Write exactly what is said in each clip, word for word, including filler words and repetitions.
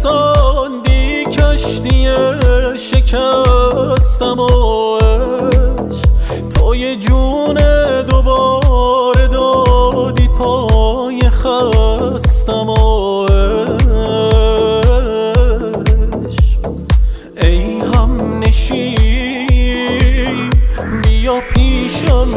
رساندی کشتی شکستم و عشق تو یه جون دوباره دادی پای خستم و عشق ای هم نشین بیا پیشم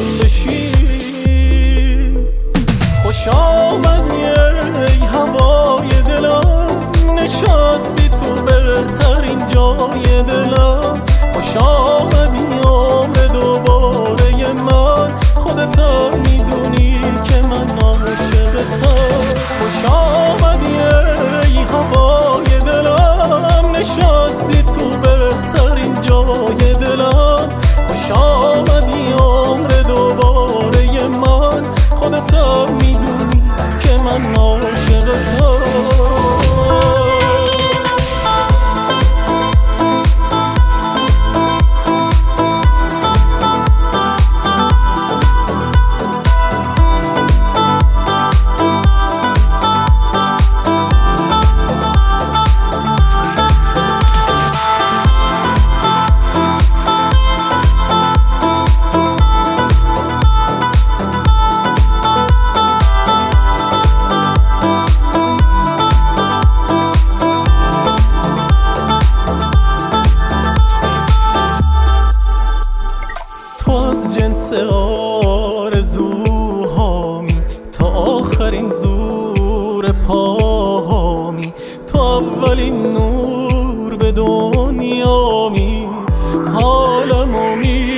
بشین خوش آمدی ای هوای دلم نشستی تو بهترین جای دلم خوش آمدی عمر دوباره من خودت میدونی که من عاشقتم خوش آمدی ای هوای دلم نشستی تو بهترین جای دلم خوش آمدی عمر دوباره من خودت میدونی که من عاشقتم جنس آرزوهامی تا آخرین زور پاهامی تو اولین نور به دنیامی حالمو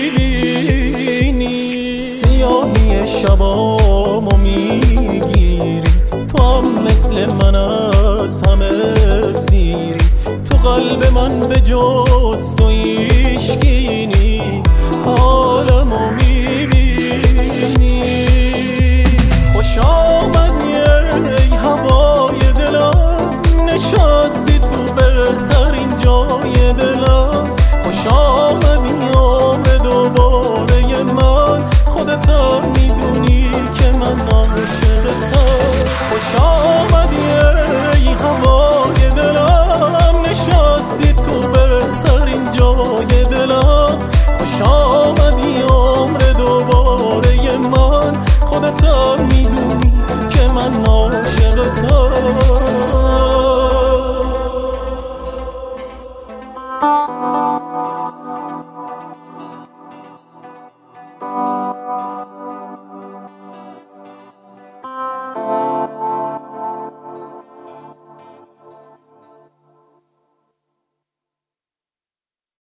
میبینی سیاهی شبامو میگیری تو هم مثل من از همه سیری تو قلب من به جز تو ایشگینی حالمو میبینی خوش آمدی ای هوای دلم نشستی تو بهترین جای دلم خوش آمدی عمر دوباره من خودت میدونی که من عاشقتم خوش آمدی ای هوای